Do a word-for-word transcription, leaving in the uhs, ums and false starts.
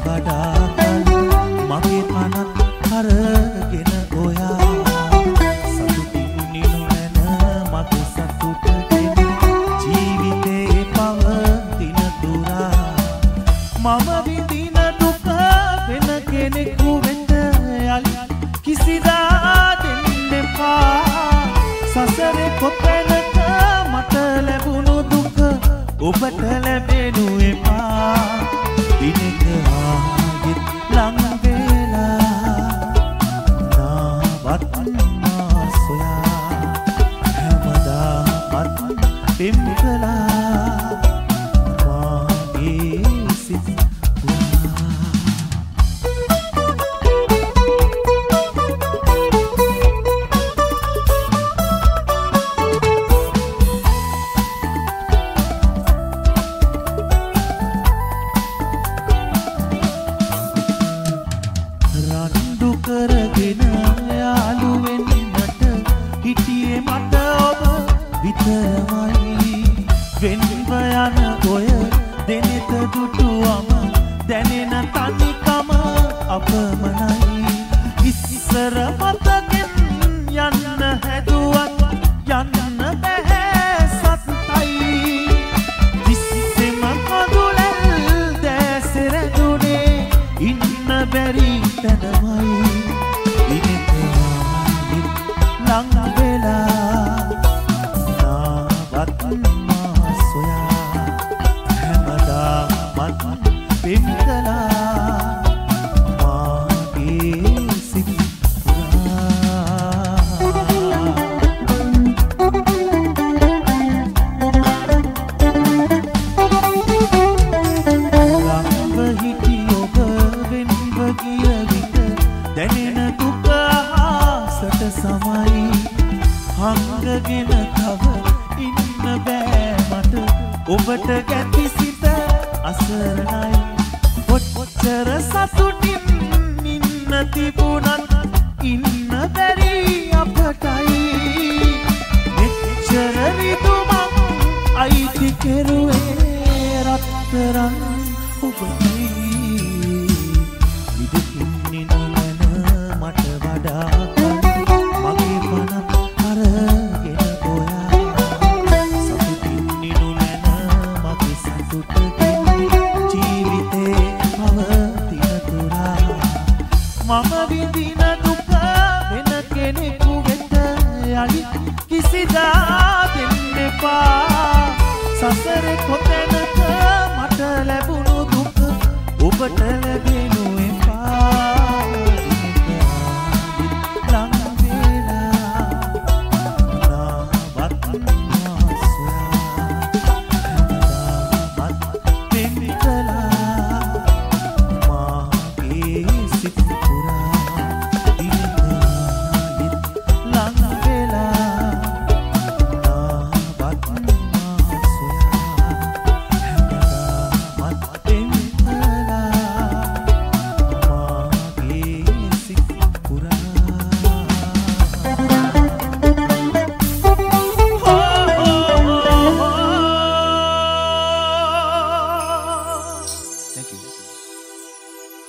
වඩා මගේ පනත් හරගෙන ඔයා සතුටින් නිනුනැන මගේ සතුටට ජීවිතේ පවතින දුරා මම විඳින දුක වෙන කෙනෙකු වෙත යලි කිසිදා දෙන්න එපා සසරේ කොතැනක මට ලැබුණු දුක ඔබට ලැබෙනු එපා දිනක ආයෙත් ලං වෙලා නාවත් මා සොයා හැමදාමත් පෙම් කළා මාගේ සිත රණ්ඩු කරගෙන යාළු වෙන්නට හිටියේ මට ඔබ විතරමයි වෙන්ව යන ඔය දෙනෙත දුටුවම දැනෙන තනිකම අපමණයි ඉස්සර මතකෙන් යන්න හැදුවත් යන්න බැහැ සත්තයි කිසිම කඳුලැල් දැසරදුනේ ඉන්න බැරි තැනමයි දිනක ආයෙත් ලං වෙලා නාවත් මා සොයා හැමදාමත් පෙම් කළා මාගේ සිත දැනෙන දුක ආසට සමයි හංගගෙන තව ඉන්න බෑ මට ඔබට ගැති සිත අසරණයි ඔච්චර සතුටින් ඉන්න තිබුණත් ඉන්න බැරි අපටයි මෙච්චර රිදුමක් අයිති කෙරුවේ රත්තරන් ඔබයි විදකින් නිනුලන මට වඩා මගේ පනත් අරගෙන ඔයා සතුටින් නිනුලන මගේ සතුටකින් ජීවිතේ පවතින තුරා මම විඳින දුක වෙන කෙනෙකු වෙත යලි කිසිදා දෙන්න එපා සසරේ කොතැනක මට ලැබුණු දුක ඔබට ලැබෙන